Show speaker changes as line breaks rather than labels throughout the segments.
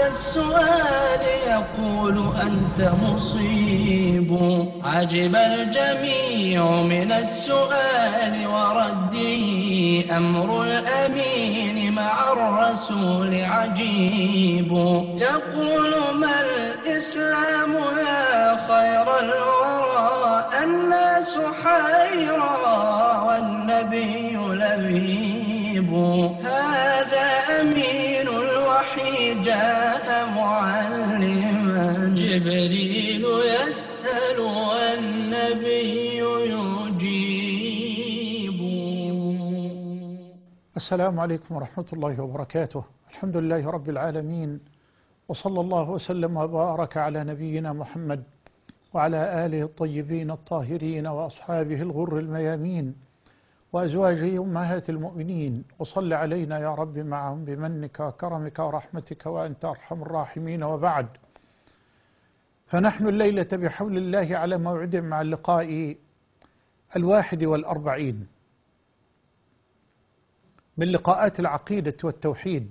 السؤال يقول أنت مصيب. عجب الجميع من السؤال ورده، أمر الأمين مع الرسول عجيب. يقول ما الإسلام يا خير الورى، الناس حيرى والنبي لبيب. هذا أمين الوحي جاء معلما، جبريل يسأل والنبي يجيب.
السلام عليكم ورحمة الله وبركاته. الحمد لله رب العالمين، وصلى الله وسلم وبارك على نبينا محمد وعلى آله الطيبين الطاهرين وأصحابه الغر الميامين وأزواجه أمهات المؤمنين، وصل علينا يا رب معهم بمنك وكرمك ورحمتك وأنت أرحم الراحمين. وبعد، فنحن الليلة بحول الله على موعد مع اللقاء 41 من لقاءات العقيدة والتوحيد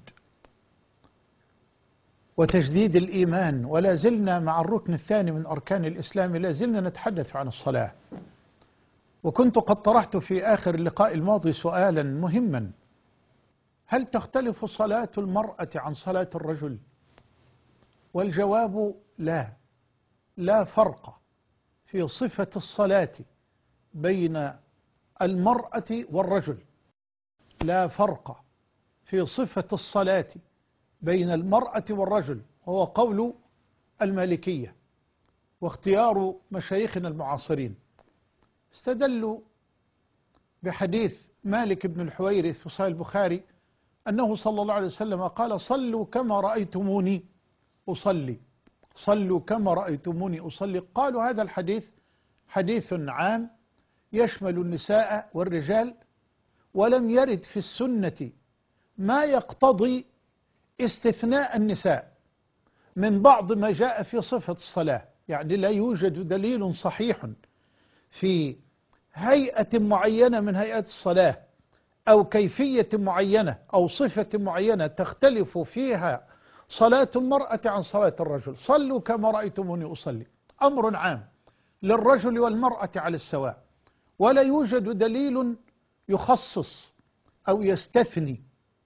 وتجديد الإيمان، ولا زلنا مع الركن الثاني من أركان الإسلام، لا زلنا نتحدث عن الصلاة. وكنت قد طرحت في آخر اللقاء الماضي سؤالا مهما: هل تختلف صلاة المرأة عن صلاة الرجل؟ والجواب لا، لا فرق في صفة الصلاة بين المرأة والرجل، لا فرق في صفة الصلاة بين المرأة والرجل، وهو قول المالكية واختيار مشايخنا المعاصرين. استدلوا بحديث مالك بن الحويرث في صحيح البخاري أنه صلى الله عليه وسلم قال: صلوا كما رأيتموني أصلي، صلوا كما رأيتموني أصلي. قالوا هذا الحديث حديث عام يشمل النساء والرجال، ولم يرد في السنة ما يقتضي استثناء النساء من بعض ما جاء في صفة الصلاة. يعني لا يوجد دليل صحيح في هيئة معينة من هيئات الصلاة أو كيفية معينة أو صفة معينة تختلف فيها صلاة المرأة عن صلاة الرجل. صلوا كما رأيتموني أصلي، أمر عام للرجل والمرأة على السواء، ولا يوجد دليل يخصص أو يستثني.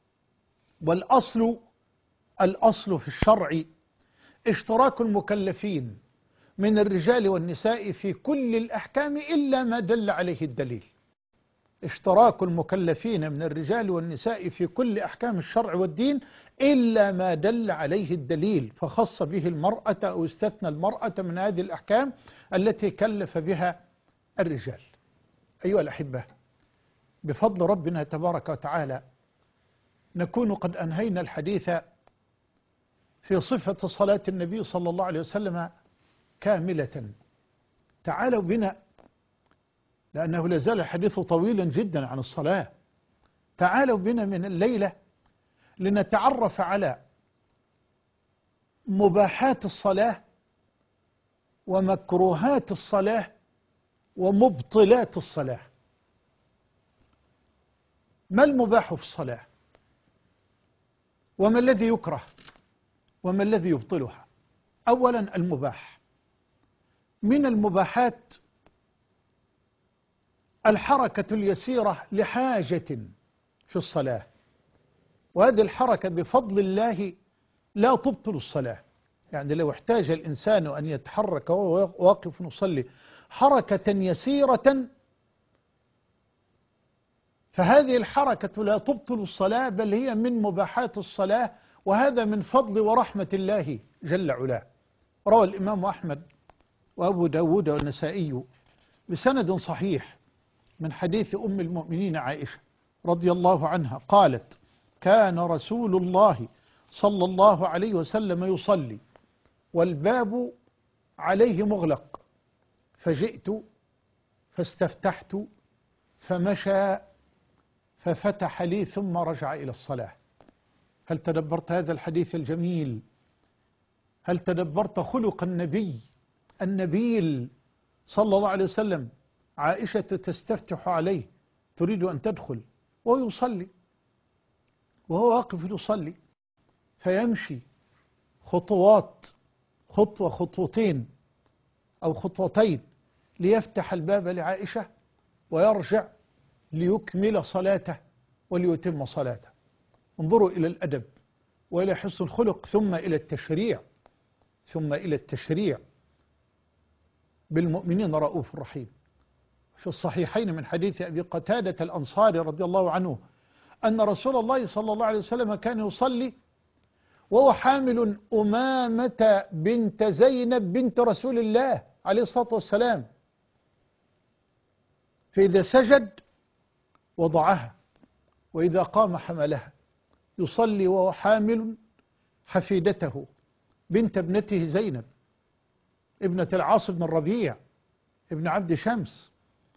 والأصل في الشرع اشتراك المكلفين من الرجال والنساء في كل الأحكام إلا ما دل عليه الدليل. اشتراك المكلفين من الرجال والنساء في كل أحكام الشرع والدين إلا ما دل عليه الدليل، فخص به المرأة أو استثنى المرأة من هذه الأحكام التي كلف بها الرجال. أيها الأحبة، بفضل ربنا تبارك وتعالى نكون قد أنهينا الحديث في صفة صلاة النبي صلى الله عليه وسلم كاملة. تعالوا بنا، لأنه لازال الحديث طويلا جدا عن الصلاة، تعالوا بنا من الليلة لنتعرف على مباحات الصلاة ومكروهات الصلاة ومبطلات الصلاة. ما المباح في الصلاة؟ وما الذي يكره؟ وما الذي يبطلها؟ أولا، المباح. من المباحات الحركة اليسيرة لحاجة في الصلاة، وهذه الحركة بفضل الله لا تبطل الصلاة. يعني لو احتاج الإنسان أن يتحرك وهو واقف يصلي حركة يسيرة، فهذه الحركة لا تبطل الصلاة، بل هي من مباحات الصلاة، وهذا من فضل ورحمة الله جل علاه. روى الإمام أحمد وأبو داود والنسائي بسند صحيح من حديث أم المؤمنين عائشة رضي الله عنها قالت: كان رسول الله صلى الله عليه وسلم يصلي والباب عليه مغلق، فجئت فاستفتحت فمشى ففتح لي ثم رجع إلى الصلاة. هل تدبرت هذا الحديث الجميل؟ هل تدبرت خلق النبي النبيل صلى الله عليه وسلم؟ عائشة تستفتح عليه تريد أن تدخل وهو يصلي، وهو واقف يصلي، فيمشي خطوات، خطوة خطوتين أو خطوتين ليفتح الباب لعائشة ويرجع ليكمل صلاته وليتم صلاته. انظروا إلى الأدب وإلى حسن الخلق، ثم إلى التشريع، ثم إلى التشريع. بالمؤمنين رؤوف رحيم. في الصحيحين من حديث أبي قتادة الأنصاري رضي الله عنه أن رسول الله صلى الله عليه وسلم كان يصلي وهو حامل أمامة بنت زينب بنت رسول الله عليه الصلاة والسلام، فإذا سجد وضعها وإذا قام حملها. يصلي وهو حامل حفيدته بنت ابنته زينب ابنة العاص بن الربيع ابن عبد شمس،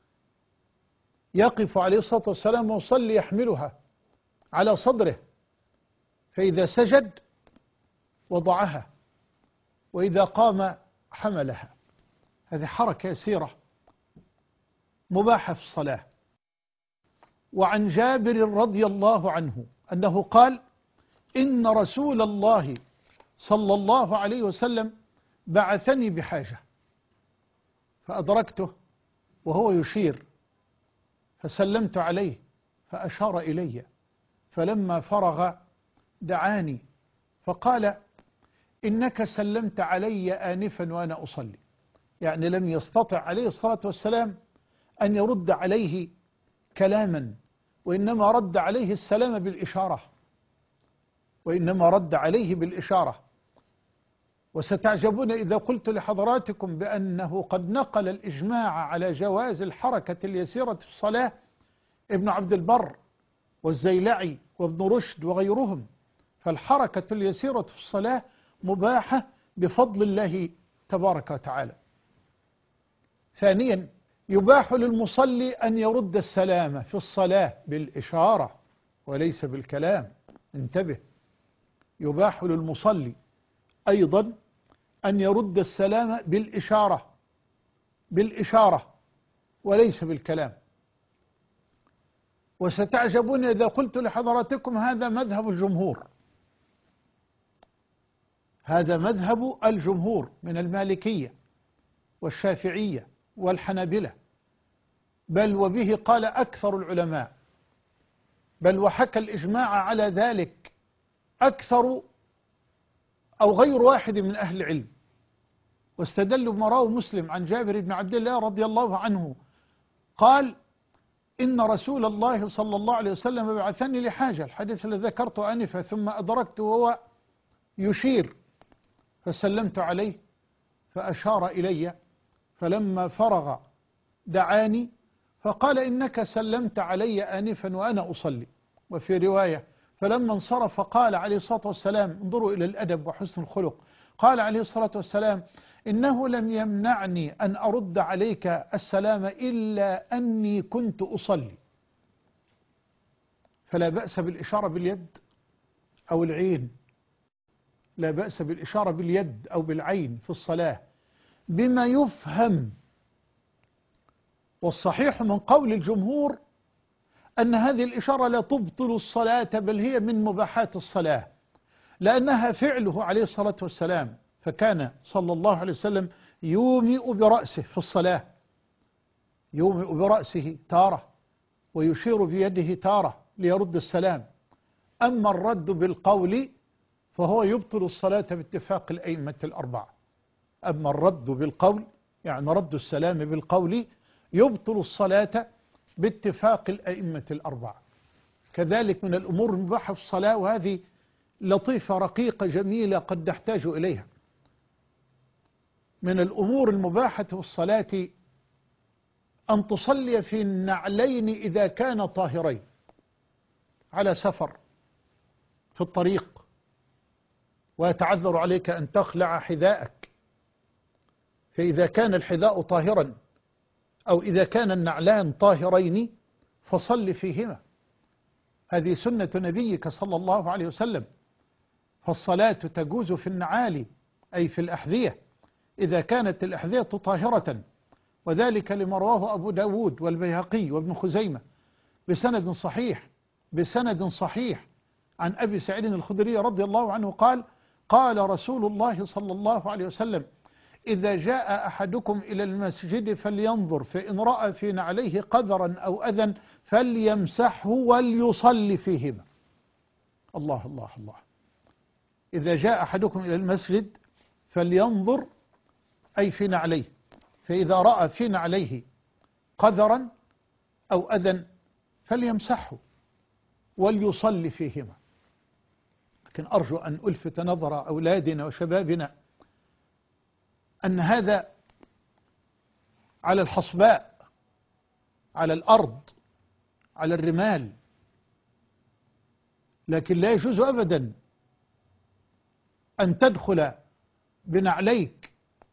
يقف عليه الصلاة والسلام ويصلي يحملها على صدره، فإذا سجد وضعها وإذا قام حملها. هذه حركة يسيرة مباحة في الصلاة. وعن جابر رضي الله عنه أنه قال: إن رسول الله صلى الله عليه وسلم بعثني بحاجة فأدركته وهو يشير، فسلمت عليه فأشار إلي، فلما فرغ دعاني فقال: إنك سلمت علي آنفا وأنا أصلي. يعني لم يستطع عليه الصلاة والسلام أن يرد عليه كلاما، وإنما رد عليه السلام بالإشارة، وإنما رد عليه بالإشارة. وستعجبون إذا قلت لحضراتكم بأنه قد نقل الإجماع على جواز الحركة اليسيرة في الصلاة ابن عبد البر والزيلعي وابن رشد وغيرهم، فالحركة اليسيرة في الصلاة مباحة بفضل الله تبارك وتعالى. ثانيا، يباح للمصلي أن يرد السلام في الصلاة بالإشارة وليس بالكلام. انتبه، يباح للمصلي أيضا أن يرد السلام بالإشارة وليس بالكلام. وستعجبون إذا قلت لحضراتكم هذا مذهب الجمهور، هذا مذهب الجمهور من المالكية والشافعية والحنابلة، بل وبه قال أكثر العلماء، بل وحكى الإجماع على ذلك أكثر أو غير واحد من أهل العلم. واستدلوا بما رواه مسلم عن جابر بن عبد الله رضي الله عنه قال: إن رسول الله صلى الله عليه وسلم بعثني لحاجة، الحديث الذي ذكرته آنفا، ثم أدركته وهو يشير فسلمت عليه فأشار إلي، فلما فرغ دعاني فقال: إنك سلمت علي آنفا وأنا أصلي. وفي رواية: فلما انصرف قال عليه الصلاة والسلام، انظروا إلى الأدب وحسن الخلق، قال عليه الصلاة والسلام: إنه لم يمنعني أن أرد عليك السلام إلا أني كنت أصلي. فلا بأس بالإشارة باليد أو العين، لا بأس بالإشارة باليد أو بالعين في الصلاة بما يفهم. والصحيح من قول الجمهور أن هذه الإشارة لا تبطل الصلاة، بل هي من مباحات الصلاة، لأنها فعله عليه الصلاة والسلام. فكان صلى الله عليه وسلم يومئ برأسه في الصلاة، يومئ برأسه تارة ويشير بيده تارة ليرد السلام. أما الرد بالقول فهو يبطل الصلاة باتفاق الأئمة الأربعة. أما الرد بالقول يعني رد السلام بالقول يبطل الصلاة باتفاق الأئمة الأربعة. كذلك من الأمور المباحة في الصلاة، وهذه لطيفة رقيقة جميلة قد نحتاج إليها، من الأمور المباحة في الصلاة أن تصلي في النعلين إذا كان طاهرين على سفر في الطريق ويتعذر عليك أن تخلع حذاءك، فإذا كان الحذاء طاهرا أو إذا كان النعلان طاهرين فصل فيهما. هذه سنة نبيك صلى الله عليه وسلم. فالصلاة تجوز في النعال أي في الأحذية إذا كانت الأحذية طاهرة، وذلك لما رواه أبو داود والبيهقي وابن خزيمة بسند صحيح عن أبي سعيد الخدري رضي الله عنه قال: قال رسول الله صلى الله عليه وسلم: إذا جاء أحدكم إلى المسجد فلينظر، فإن رأى في نعليه قذرا أو أذى فليمسحه وليصلي فيهما. الله الله الله. إذا جاء أحدكم إلى المسجد فلينظر، أي في نعليه، فإذا رأى في نعليه قذرا أو أذى فليمسحه وليصلي فيهما. لكن أرجو أن ألفت نظر أولادنا وشبابنا أن هذا على الحصباء، على الأرض، على الرمال، لكن لا يجوز أبدا أن تدخل بنعليك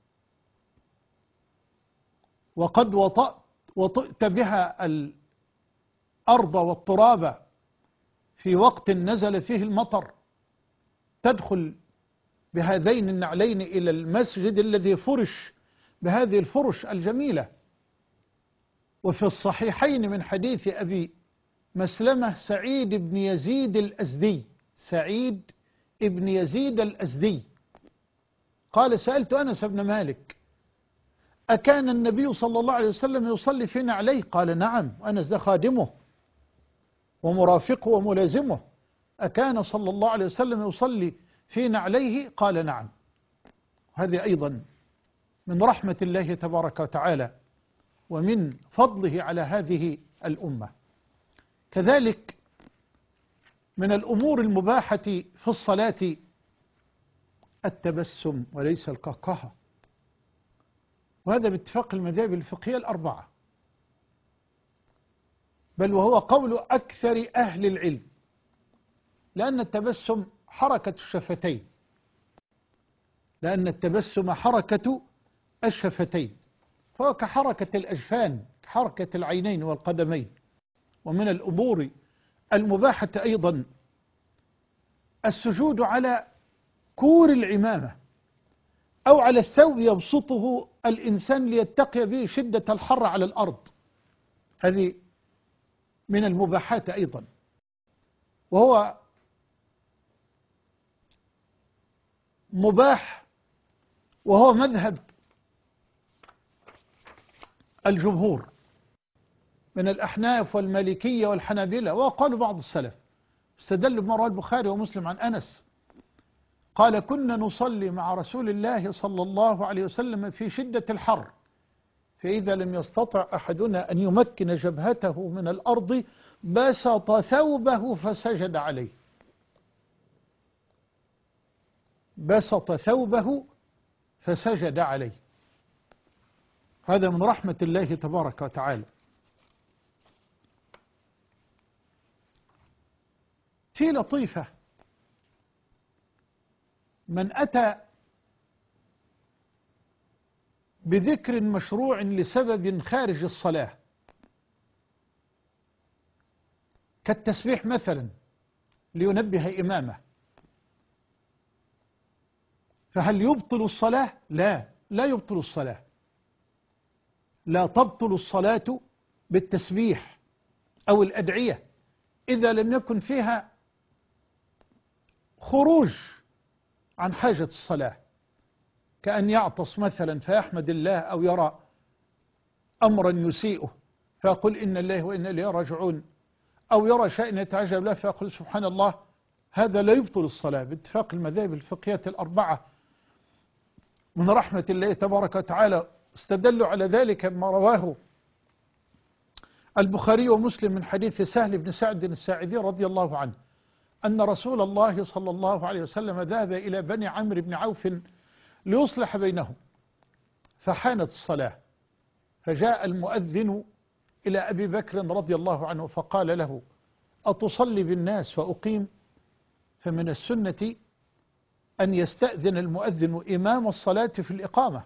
وقد وطئت بها الأرض والتراب في وقت نزل فيه المطر، تدخل بهذين النعلين إلى المسجد الذي فرش بهذه الفرش الجميلة. وفي الصحيحين من حديث أبي مسلمة سعيد بن يزيد الأزدي، سعيد بن يزيد الأزدي قال: سألت أنس بن مالك: أكان النبي صلى الله عليه وسلم يصلي في نعليه؟ قال: نعم. أنس ده خادمه ومرافقه وملازمه. أكان صلى الله عليه وسلم يصلي في نعليه؟ قال: نعم. هذه أيضا من رحمة الله تبارك وتعالى ومن فضله على هذه الأمة. كذلك من الأمور المباحة في الصلاة التبسم وليس القهقهة، وهذا باتفاق المذاهب الفقهية الأربعة، بل وهو قول أكثر أهل العلم، لأن التبسم حركة الشفتين، لأن التبسم حركة الشفتين، فهو كحركة الأجفان، كحركة العينين والقدمين. ومن الأمور المباحة أيضا السجود على كور العمامة أو على الثوب يبسطه الإنسان ليتقي به شدة الحر على الأرض، هذه من المباحات أيضا. وهو مباح، وهو مذهب الجمهور من الأحناف والمالكية والحنابلة، وقالوا بعض السلف. استدل بما رواه البخاري ومسلم عن أنس قال: كنا نصلي مع رسول الله صلى الله عليه وسلم في شدة الحر، فإذا لم يستطع أحدنا أن يمكن جبهته من الأرض بسط ثوبه فسجد عليه، بسط ثوبه فسجد عليه. هذا من رحمة الله تبارك وتعالى. في لطيفة: من أتى بذكر مشروع لسبب خارج الصلاة كالتسبيح مثلا لينبه إمامه، فهل يبطل الصلاة؟ لا، لا يبطل الصلاة. لا تبطل الصلاة بالتسبيح أو الأدعية إذا لم يكن فيها خروج عن حاجة الصلاة، كأن يعطس مثلا فيحمد الله، أو يرى أمرا يسيئه فيقول إن الله وإنا إليه راجعون، أو يرى شيئا يتعجب له فيقول سبحان الله. هذا لا يبطل الصلاة باتفاق المذاهب الفقهية الأربعة من رحمة الله تبارك وتعالى. استدلوا على ذلك بما رواه البخاري ومسلم من حديث سهل بن سعد الساعدي رضي الله عنه أن رسول الله صلى الله عليه وسلم ذهب إلى بني عمرو بن عوف ليصلح بينهم، فحانت الصلاة، فجاء المؤذن إلى أبي بكر رضي الله عنه فقال له: أتصلي بالناس فأقيم؟ فمن السنة أن يستأذن المؤذن إمام الصلاة في الإقامة،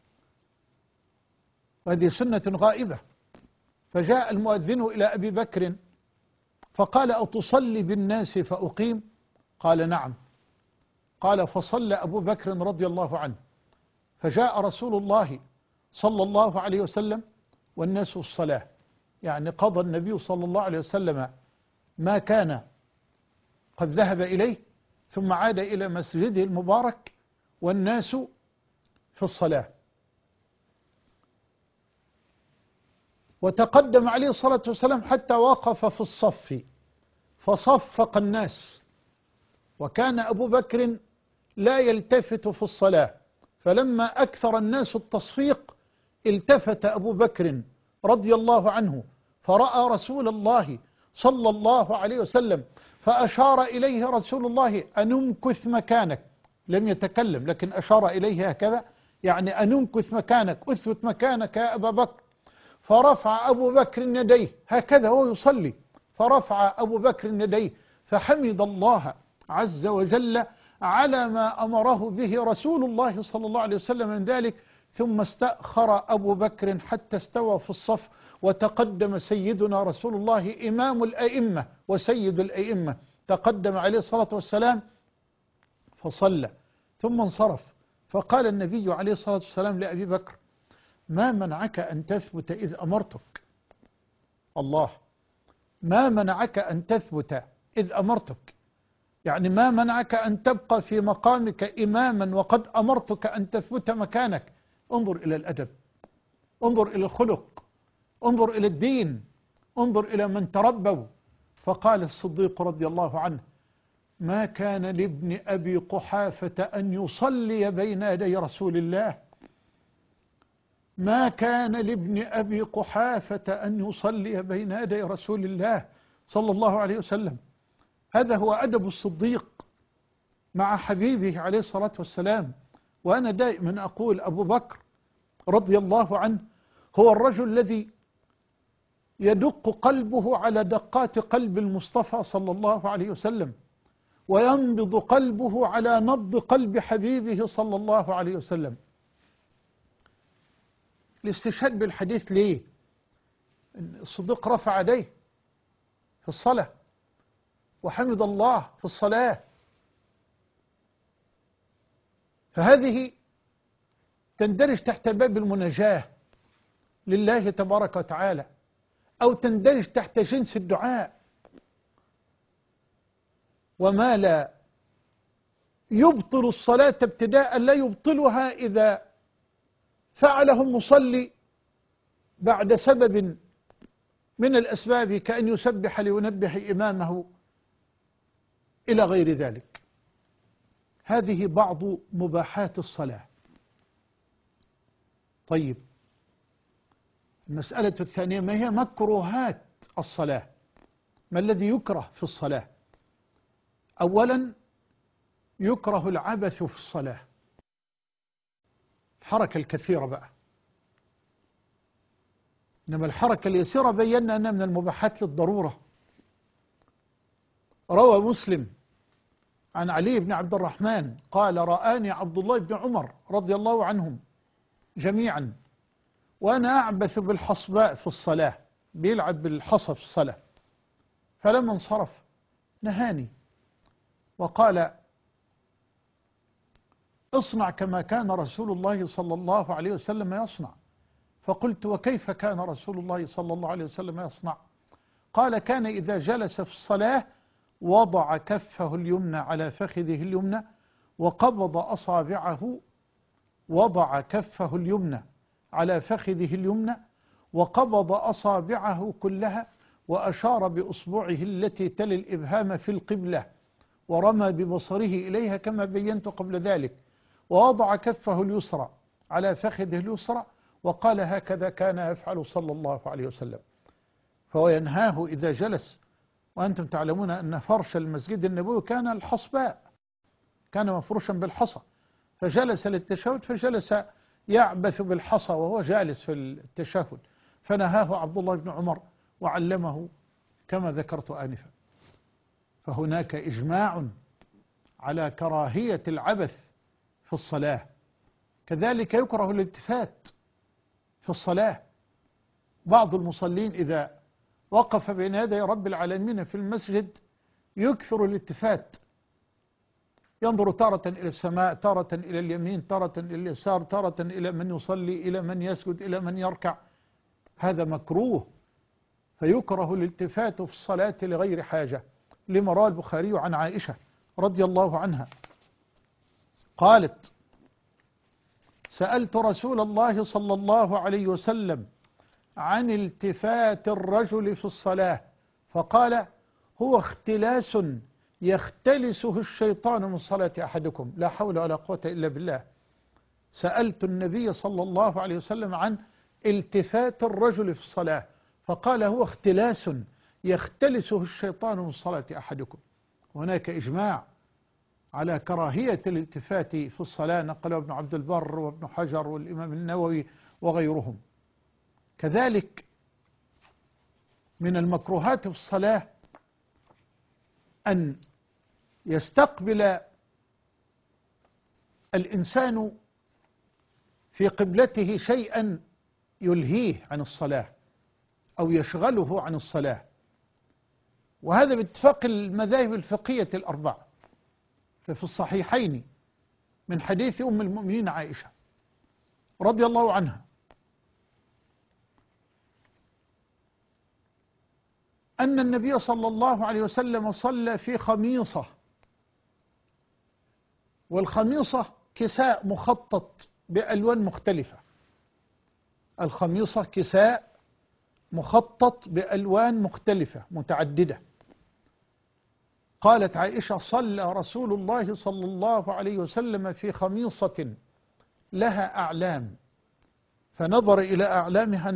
وهذه سنة غائبة. فجاء المؤذن إلى أبي بكر فقال: أتصلي بالناس فأقيم؟ قال: نعم. قال: فصلى أبو بكر رضي الله عنه، فجاء رسول الله صلى الله عليه وسلم والناس الصلاة، يعني قضى النبي صلى الله عليه وسلم ما كان قد ذهب إليه، ثم عاد إلى مسجده المبارك والناس في الصلاة، وتقدم عليه الصلاة والسلام حتى وقف في الصف فصفق الناس، وكان أبو بكر لا يلتفت في الصلاة، فلما أكثر الناس التصفيق التفت أبو بكر رضي الله عنه فرأى رسول الله صلى الله عليه وسلم، فأشار إليه رسول الله أن امكث مكانك، لم يتكلم لكن أشار إليه هكذا، يعني أن امكث مكانك، اثبت مكانك يا أبا بكر. فرفع أبو بكر يديه هكذا وهو يصلي، فرفع أبو بكر يديه فحمد الله عز وجل على ما أمره به رسول الله صلى الله عليه وسلم من ذلك، ثم استأخر أبو بكر حتى استوى في الصف، وتقدم سيدنا رسول الله إمام الأئمة وسيد الأئمة، تقدم عليه الصلاة والسلام فصلى ثم انصرف، فقال النبي عليه الصلاة والسلام لأبي بكر: ما منعك أن تثبت إذ أمرتك؟ الله، ما منعك أن تثبت إذ أمرتك، يعني ما منعك أن تبقى في مقامك إماما وقد أمرتك أن تثبت مكانك؟ انظر إلى الأدب، انظر إلى الخلق، انظر إلى الدين، انظر إلى من تربوا. فقال الصديق رضي الله عنه: ما كان لابن أبي قحافة أن يصلي بين يدي رسول الله، ما كان لابن أبي قحافة أن يصلي بين يدي رسول الله صلى الله عليه وسلم. هذا هو أدب الصديق مع حبيبه عليه الصلاة والسلام. وأنا دائما أقول أبو بكر رضي الله عنه هو الرجل الذي يدق قلبه على دقات قلب المصطفى صلى الله عليه وسلم، وينبض قلبه على نبض قلب حبيبه صلى الله عليه وسلم. الاستشهاد بالحديث ليه؟ الصديق رفع يديه في الصلاة وحمد الله في الصلاة، فهذه تندرج تحت باب المناجاة لله تبارك وتعالى، أو تندرج تحت جنس الدعاء. وما لا يبطل الصلاة ابتداء لا يبطلها إذا فعله المصلي بعد سبب من الأسباب، كأن يسبح لينبه إمامه إلى غير ذلك. هذه بعض مباحات الصلاة. طيب، المسألة الثانية: ما هي مكروهات الصلاة؟ ما الذي يكره في الصلاة؟ أولا، يكره العبث في الصلاة، الحركة الكثيرة بقى. إنما الحركة اليسيرة بينا أنها من المباحات للضرورة. روى مسلم عن علي بن عبد الرحمن قال: رآني عبد الله بن عمر رضي الله عنهم جميعا وأنا أعبث بالحصباء في الصلاة، بيلعب بالحصى في الصلاة، فلما انصرف نهاني وقال: اصنع كما كان رسول الله صلى الله عليه وسلم يصنع. فقلت: وكيف كان رسول الله صلى الله عليه وسلم يصنع؟ قال: كان إذا جلس في الصلاة وضع كفه اليمنى على فخذه اليمنى وقبض أصابعه، وضع كفه اليمنى على فخذه اليمنى وقبض أصابعه كلها وأشار بأصبعه التي تلي الإبهام في القبلة ورمى ببصره إليها كما بينت قبل ذلك، ووضع كفه اليسرى على فخذه اليسرى وقال: هكذا كان يفعل صلى الله عليه وسلم. فهو ينهاه إذا جلس، وأنتم تعلمون أن فرش المسجد النبوي كان الحصباء، كان مفروشا بالحصى، فجلس للتشهد فجلس يعبث بالحصى وهو جالس في التشهد، فنهاه عبد الله بن عمر وعلمه كما ذكرت آنفا. فهناك إجماع على كراهية العبث في الصلاة. كذلك يكره الالتفات في الصلاة. بعض المصلين إذا وقف بين يدي رب العالمين في المسجد يكثر الالتفات، ينظر تارة إلى السماء، تارة إلى اليمين، تارة إلى اليسار، تارة إلى من يصلي، إلى من يسجد، إلى من يركع. هذا مكروه، فيكره الالتفات في الصلاة لغير حاجة، لما روى البخاري عن عائشة رضي الله عنها قالت: سألت رسول الله صلى الله عليه وسلم عن التفات الرجل في الصلاة فقال: هو اختلاس يختلسه الشيطان من صلاة أحدكم. لا حول ولا قوة إلا بالله. سألت النبي صلى الله عليه وسلم عن التفات الرجل في الصلاة فقال: هو اختلاس يختلسه الشيطان من صلاة أحدكم. هناك إجماع على كراهية الالتفات في الصلاة، نقله ابن عبد البر وابن حجر والإمام النووي وغيرهم. كذلك من المكروهات في الصلاة أن يستقبل الإنسان في قبلته شيئا يلهيه عن الصلاة أو يشغله عن الصلاة، وهذا باتفاق المذاهب الفقهية الأربعة. ففي الصحيحين من حديث أم المؤمنين عائشة رضي الله عنها أن النبي صلى الله عليه وسلم صلى في خميصة، والخميصة كساء مخطط بألوان مختلفة. الخميصة كساء مخطط بألوان مختلفة متعددة. قالت عائشة: صلى رسول الله صلى الله عليه وسلم في خميصة لها أعلام، فنظر إلى أعلامها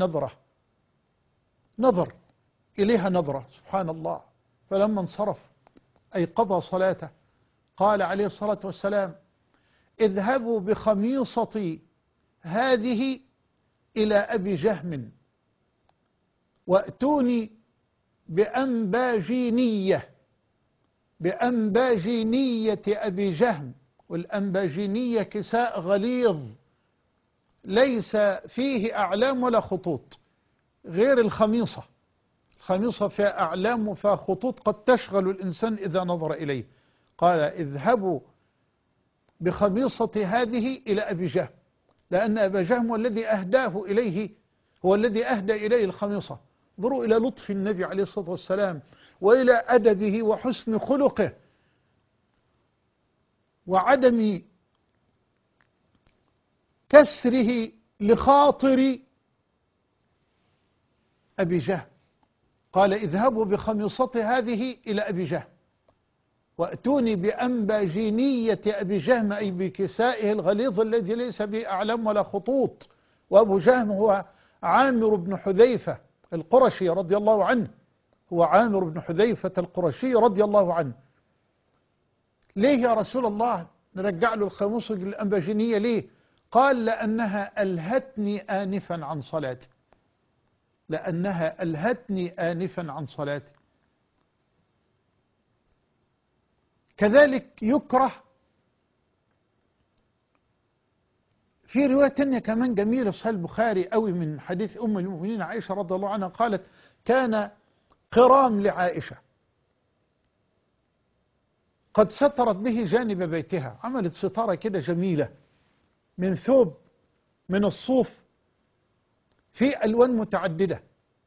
نظر إليها نظرة، سبحان الله. فلما انصرف أي قضى صلاته قال عليه الصلاة والسلام: اذهبوا بخميصتي هذه إلى أبي جهم وأتوني بأنباجينية أبي جهم. والأنباجينية كساء غليظ ليس فيه أعلام ولا خطوط، غير الخميصة. الخميصة فيها أعلام وفيها خطوط قد تشغل الإنسان إذا نظر إليه. قال: اذهبوا بخميصة هذه إلى أبي جهم، لأن أبا جهم والذي أهداه إليه، هو الذي أهدى إليه الخميصة. انظروا إلى لطف النبي عليه الصلاة والسلام وإلى أدبه وحسن خلقه وعدم كسره لخاطر أبي جهم. قال: اذهبوا بخميصة هذه إلى أبي جهم وأتوني بأنباجينية أبي جهم، أي بكسائه الغليظ الذي ليس به أعلام ولا خطوط. وأبو جهم هو عامر بن حذيفة القرشي رضي الله عنه، هو عامر بن حذيفة القرشي رضي الله عنه. ليه يا رسول الله نرجع له الخميصة الأنباجينية ليه؟ قال: لأنها ألهتني آنفا عن صلاتي، لأنها ألهتني آنفا عن صلاتي. كذلك يكره في رواية تانية كمان جميلة في صحيح البخاري قوي من حديث أم المؤمنين عائشة رضي الله عنها قالت: كان قرام لعائشة قد سترت به جانب بيتها، عملت ستارة كده جميلة من ثوب من الصوف في ألوان متعددة.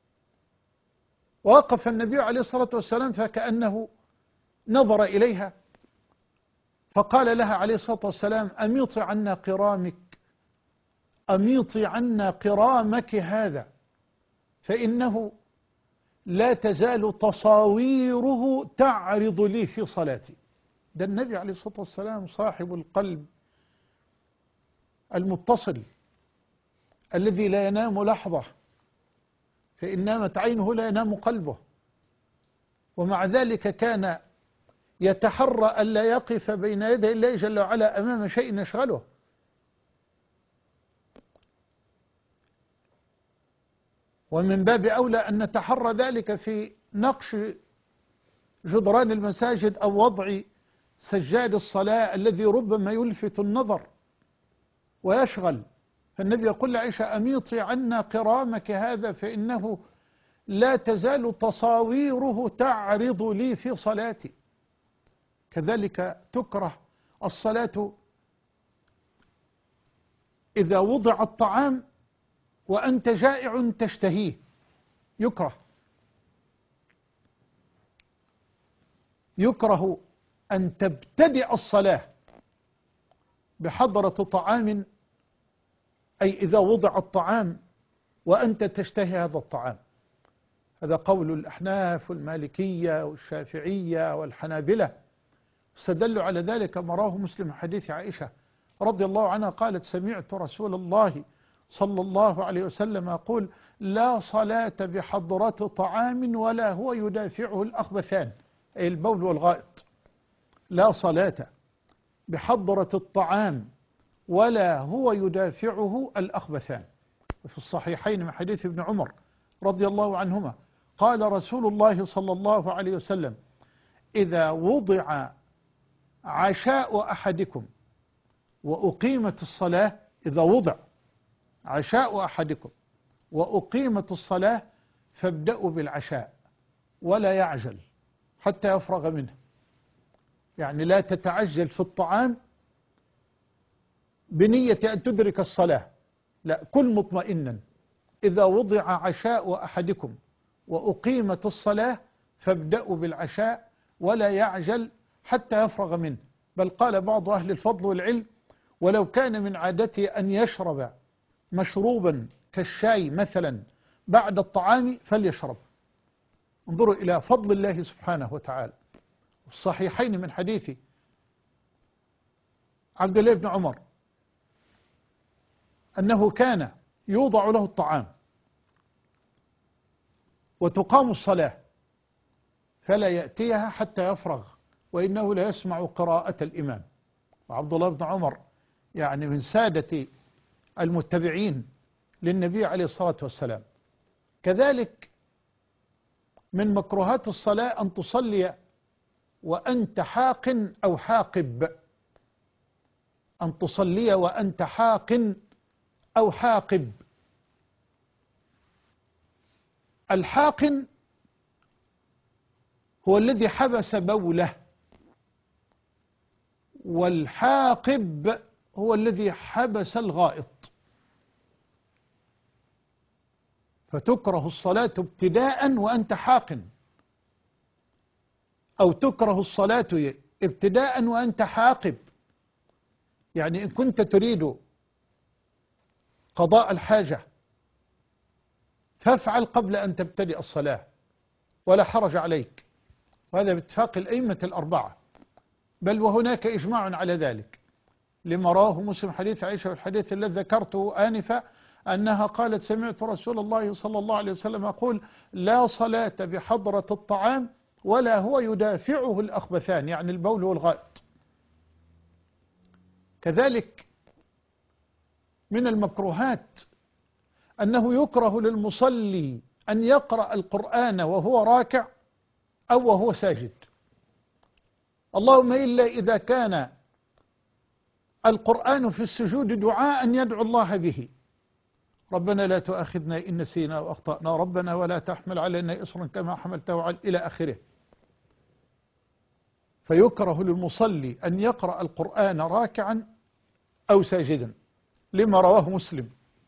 ووقف النبي عليه الصلاة والسلام فكأنه نظر إليها فقال لها عليه الصلاة والسلام: أميطي عنا قرامك، أميطي عنا قرامك هذا، فإنه لا تزال تصاويره تعرض لي في صلاتي. ده النبي عليه الصلاة والسلام صاحب القلب المتصل الذي لا ينام لحظة، فإن نامت عينه لا ينام قلبه. ومع ذلك كان يتحرى ألا يقف بين يدي الله جل وعلا أمام شيء يشغله. ومن باب أولى أن نتحرى ذلك في نقش جدران المساجد أو وضع سجاد الصلاة الذي ربما يلفت النظر ويشغل. فالنبي يقول لعائشة: أميطي عنا قرامك هذا فإنه لا تزال تصاويره تعرض لي في صلاتي. كذلك تكره الصلاة إذا وضع الطعام وأنت جائع تشتهيه، يكره أن تبتدئ الصلاة بحضرة طعام، أي إذا وضع الطعام وأنت تشتهي هذا الطعام. هذا قول الأحناف والمالكية والشافعية والحنابلة. استدلوا على ذلك ما رواه مسلم من حديث عائشة رضي الله عنها قالت: سمعت رسول الله صلى الله عليه وسلم يقول: لا صلاة بحضرة طعام ولا هو يدافعه الأخبثان، أي البول والغائط. لا صلاة بحضرة الطعام ولا هو يدافعه الأخبثان. وفي الصحيحين من حديث ابن عمر رضي الله عنهما قال رسول الله صلى الله عليه وسلم: إذا وضع عشاء أحدكم وأقيمت الصلاة، إذا وضع عشاء أحدكم وأقيمت الصلاة فابدأوا بالعشاء ولا يعجل حتى يفرغ منه. يعني لا تتعجل في الطعام بنية أن تدرك الصلاة، لا، كن مطمئنا. إذا وضع عشاء أحدكم وأقيمت الصلاة فابدأوا بالعشاء ولا يعجل حتى يفرغ منه. بل قال بعض أهل الفضل والعلم: ولو كان من عادته أن يشرب مشروبا كالشاي مثلا بعد الطعام فليشرب. انظروا إلى فضل الله سبحانه وتعالى. الصحيحين من حديث عبد الله بن عمر أنه كان يوضع له الطعام وتقام الصلاة فلا يأتيها حتى يفرغ، وإنه لا يسمع قراءة الإمام. وعبد الله بن عمر يعني من سادة المتبعين للنبي عليه الصلاة والسلام. كذلك من مكروهات الصلاة أن تصلي وأنت حاق أو حاقب، أن تصلي وأنت حاق أو حاقب. الحاقن هو الذي حبس بوله، والحاقب هو الذي حبس الغائط. فتكره الصلاة ابتداء وأنت حاقن، أو تكره الصلاة ابتداء وأنت حاقب. يعني إن كنت تريد قضاء الحاجة فافعل قبل أن تبتدئ الصلاة ولا حرج عليك، وهذا باتفاق الأئمة الأربعة، بل وهناك إجماع على ذلك، لما رواه مسلم حديث عائشة، والحديث الذي ذكرته آنفا أنها قالت: سمعت رسول الله صلى الله عليه وسلم يقول: لا صلاة بحضرة الطعام ولا هو يدافعه الأخبثان، يعني البول والغائط. كذلك من المكروهات أنه يكره للمصلي أن يقرأ القرآن وهو راكع أو وهو ساجد، اللهم إلا إذا كان القرآن في السجود دعاء يدعو الله به: ربنا لا تؤاخذنا إن نسينا وأخطأنا، ربنا ولا تحمل علينا إصرا كما حملته إلى آخره. فيكره للمصلي أن يقرأ القرآن راكعا أو ساجدا، لما رواه مسلم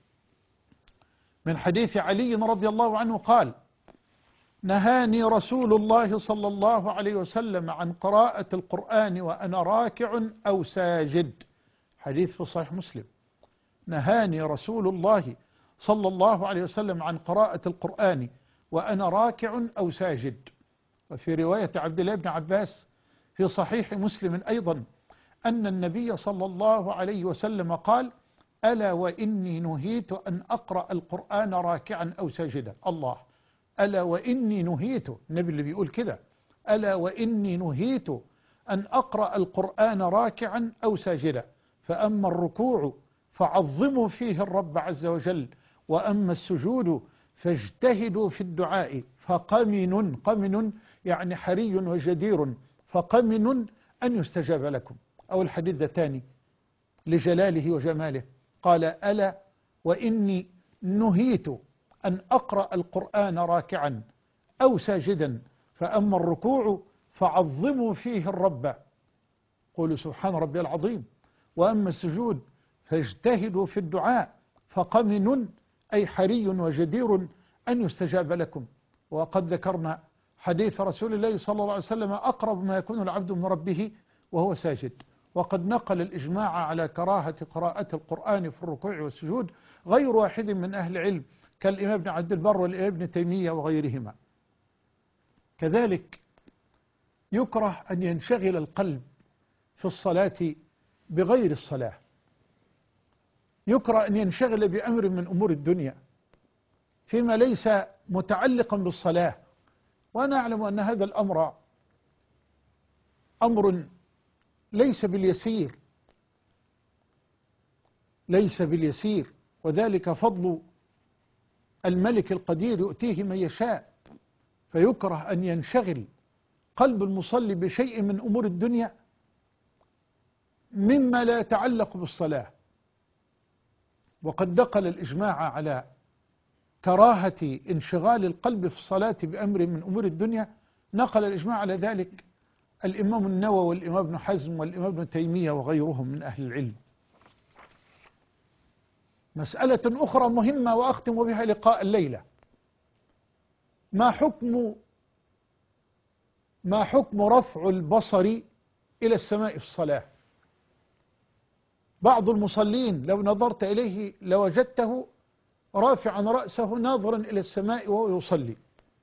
من حديث علي رضي الله عنه قال: نهاني رسول الله صلى الله عليه وسلم عن قراءة القرآن وأنا راكع أو ساجد. حديث في صحيح مسلم: نهاني رسول الله صلى الله عليه وسلم عن قراءة القرآن وأنا راكع أو ساجد. وفي رواية عبد الله بن عباس في صحيح مسلم أيضا أن النبي صلى الله عليه وسلم قال: ألا وإني نهيت أن أقرأ القرآن راكعا أو ساجدا. الله، ألا وإني نهيت، النبي اللي بيقول كده: ألا وإني نهيت أن أقرأ القرآن راكعا أو ساجدا، فأما الركوع فعظموا فيه الرب عز وجل، وأما السجود فاجتهدوا في الدعاء، قمن يعني حري وجدير، فقمن أن يستجاب لكم. أو الحديث الثاني لجلاله وجماله قال: ألا وإني نهيت أن أقرأ القرآن راكعا أو ساجدا، فأما الركوع فعظموا فيه الرب، قولوا سبحان ربي العظيم، وأما السجود فاجتهدوا في الدعاء، فقمن أي حري وجدير أن يستجاب لكم. وقد ذكرنا حديث رسول الله صلى الله عليه وسلم: أقرب ما يكون العبد من ربه وهو ساجد. وقد نقل الإجماع على كراهة قراءة القرآن في الركوع والسجود غير واحد من أهل العلم كالإمام ابن عبد البر والإمام ابن تيمية وغيرهما. كذلك يكره أن ينشغل القلب في الصلاة بغير الصلاة، يكره أن ينشغل بأمر من أمور الدنيا فيما ليس متعلقا بالصلاة، وأنا أعلم أن هذا الأمر أمر ليس باليسير، ليس باليسير، وذلك فضل الملك القدير يؤتيه من يشاء. فيكره أن ينشغل قلب المصلي بشيء من أمور الدنيا مما لا يتعلق بالصلاة. وقد نقل الإجماع على كراهة انشغال القلب في الصلاة بأمر من أمور الدنيا، نقل الإجماع على ذلك الإمام النووي والإمام ابن حزم والإمام ابن تيمية وغيرهم من أهل العلم. مسألة أخرى مهمة وأختم بها لقاء الليلة: ما حكم رفع البصر إلى السماء في الصلاة؟ بعض المصلين لو نظرت إليه لوجدته رافعا رأسه ناظرا إلى السماء وهو يصلي.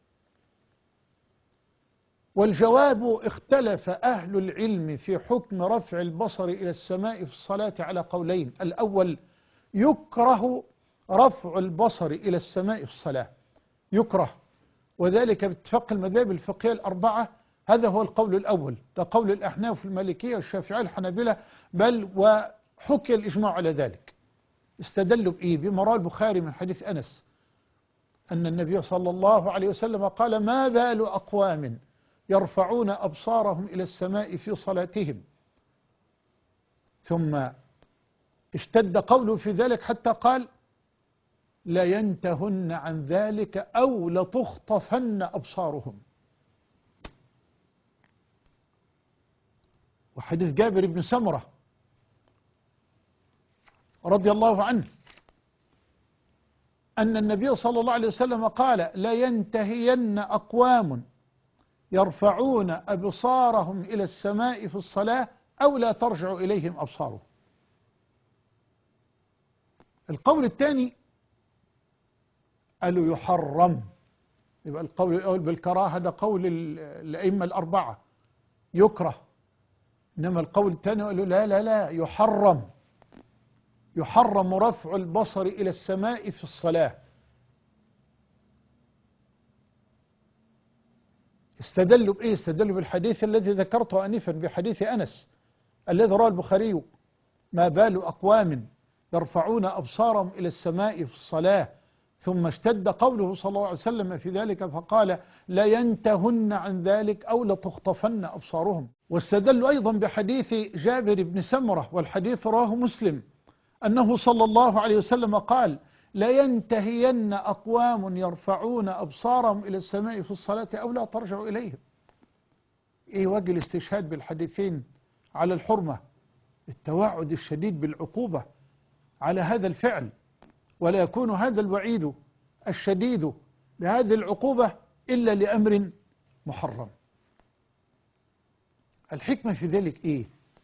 والجواب: اختلف أهل العلم في حكم رفع البصر إلى السماء في الصلاة على قولين. الأول: يكره رفع البصر إلى السماء في الصلاة، يكره، وذلك باتفاق المذاهب الفقهية الأربعة. هذا هو القول الأول، ده قول الأحناف المالكية والشافعية والحنابلة، بل وحكي الإجماع على ذلك. استدلوا بإيه؟ بما رواه البخاري من حديث أنس أن النبي صلى الله عليه وسلم قال: ما بال أقوام يرفعون أبصارهم إلى السماء في صلاتهم. ثم اشتد قوله في ذلك حتى قال: لينتهن عن ذلك أو لتخطفن أبصارهم. وحديث جابر بن سمرة رضي الله عنه أن النبي صلى الله عليه وسلم قال: لينتهين أقوام يرفعون أبصارهم إلى السماء في الصلاة أو لا ترجع إليهم أبصارهم. القول الثاني قالوا يحرم، يبقى القول الأول بالكراهة ده قول الأئمة الأربعة، يكره. إنما القول الثاني قالوا لا لا لا، يحرم رفع البصر إلى السماء في الصلاة. استدلوا بإيه؟ استدلوا بالحديث الذي ذكرته آنفا، بحديث أنس الذي رواه البخاري: ما بال أقوام يرفعون أبصارهم إلى السماء في الصلاة. ثم اشتد قوله صلى الله عليه وسلم في ذلك فقال: لا ينتهن عن ذلك أو لتخطفن أبصارهم. واستدلوا أيضا بحديث جابر بن سمرة، والحديث رواه مسلم، أنه صلى الله عليه وسلم قال: لا ينتهين أقوام يرفعون أبصارهم إلى السماء في الصلاة أو لا ترجع إليهم. إيه وجه الاستشهاد بالحديثين على الحرمة؟ التوعد الشديد بالعقوبة على هذا الفعل، ولا يكون هذا الوعيد الشديد بهذه العقوبة إلا لأمر محرم. الحكمة في ذلك إيه؟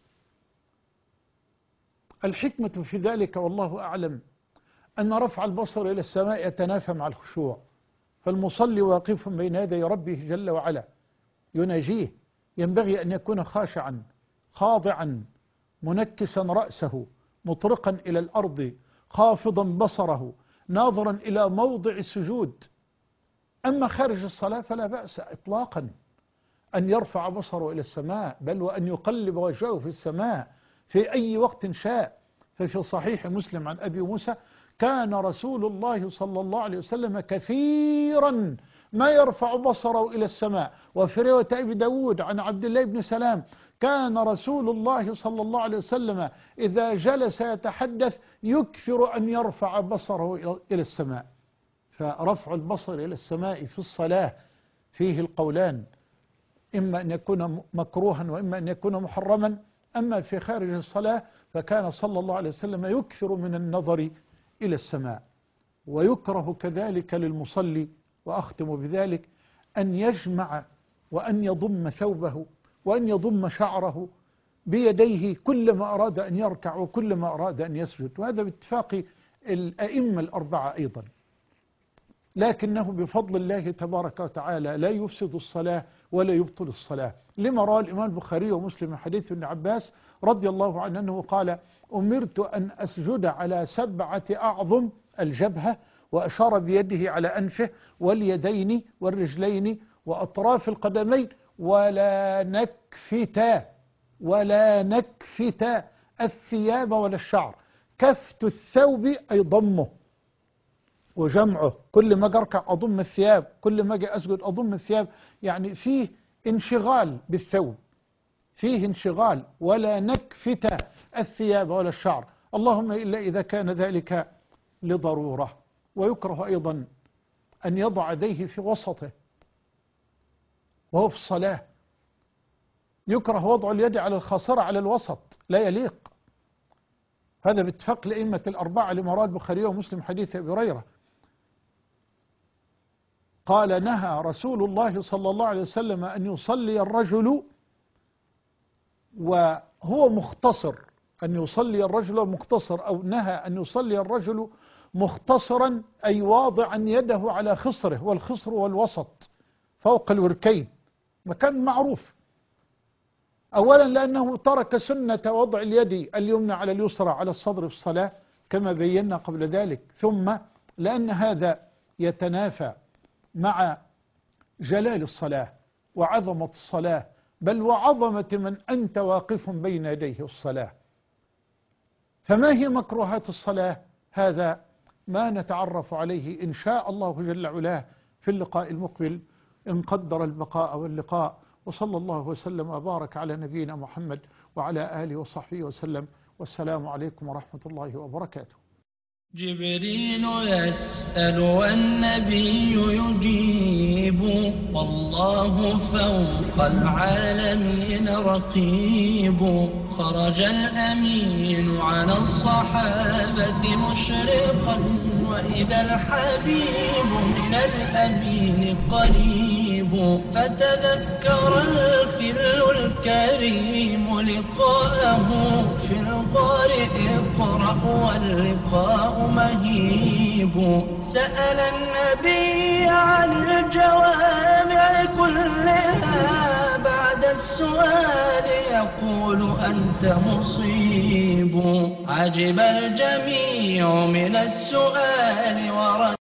الحكمة في ذلك والله أعلم أن رفع البصر إلى السماء يتنافى مع الخشوع، فالمصلي واقف بين يدي ربه جل وعلا يناجيه، ينبغي أن يكون خاشعا خاضعا منكسا رأسه مطرقا إلى الأرض خافضا بصره ناظرا إلى موضع السجود. أما خارج الصلاة فلا بأس إطلاقا أن يرفع بصره إلى السماء، بل وأن يقلب وجهه في السماء في أي وقت شاء. ففي صحيح مسلم عن أبي موسى: كان رسول الله صلى الله عليه وسلم كثيرا ما يرفع بصره إلى السماء. وفي رواية أبي داود عن عبد الله بن سلام: كان رسول الله صلى الله عليه وسلم إذا جلس يتحدث يكثر أن يرفع بصره إلى السماء. فرفع البصر إلى السماء في الصلاة فيه القولان، إما أن يكون مكروها وإما أن يكون محرما. أما في خارج الصلاة فكان صلى الله عليه وسلم يكثر من النظر إلى السماء. ويكره كذلك للمصلي، وأختم بذلك، أن يجمع وأن يضم ثوبه وأن يضم شعره بيديه كلما أراد أن يركع وكلما أراد أن يسجد، وهذا باتفاق الأئمة الأربعة أيضا. لكنه بفضل الله تبارك وتعالى لا يفسد الصلاة ولا يبطل الصلاة، لما روى الإمام البخاري ومسلم حديث ابن عباس رضي الله عنه أنه قال: أمرت أن أسجد على 7 أعظم، الجبهة، وأشار بيده على أنفه واليدين والرجلين وأطراف القدمين، ولا نكفت الثياب ولا الشعر. كفت الثوب أي ضمه وجمعه، كل ما أركع أضم الثياب، كل ما أجي أسجد أضم الثياب، يعني فيه انشغال بالثوب، فيه انشغال. ولا نكفت الثياب ولا الشعر، اللهم إلا إذا كان ذلك لضرورة. ويكره أيضا أن يضع يديه في وسطه وهو في الصلاة، يكره وضع اليد على الخاصرة على الوسط، لا يليق. هذا باتفاق الأئمة الأربعة لما رواه البخاري ومسلم حديث أبي هريرة قال: نهى رسول الله صلى الله عليه وسلم أن يصلي الرجل وهو مختصر، أن يصلي الرجل مختصر، أو نهى أن يصلي الرجل مختصرا، أي واضعا يده على خصره، والخصر والوسط فوق الوركين، مكان معروف. أولا لأنه ترك سنة وضع اليد اليمنى على اليسرى على الصدر في الصلاة كما بينا قبل ذلك، ثم لأن هذا يتنافى مع جلال الصلاة وعظمة الصلاة، بل وعظمة من أنت واقف بين يديه الصلاة. فما هي مكروهات الصلاة؟ هذا ما نتعرف عليه إن شاء الله جل علاه في اللقاء المقبل إن قدر البقاء واللقاء. وصلى الله وسلم وبارك على نبينا محمد وعلى آله وصحبه وسلم، والسلام عليكم ورحمة الله وبركاته.
جبريل يسأل والنبي يجيب، والله فوق العالمين رقيب. خرج الأمين على الصحابة مشرقا، وإذا الحبيب من الأمين قريب. فتذكر الخل الكريم لقاءه في الغار، اقرأ واللقاء مهيب. سأل النبي عن الجوامع كلها، بعد السؤال يقول أنت مصيب. عجب الجميع من السؤال ورد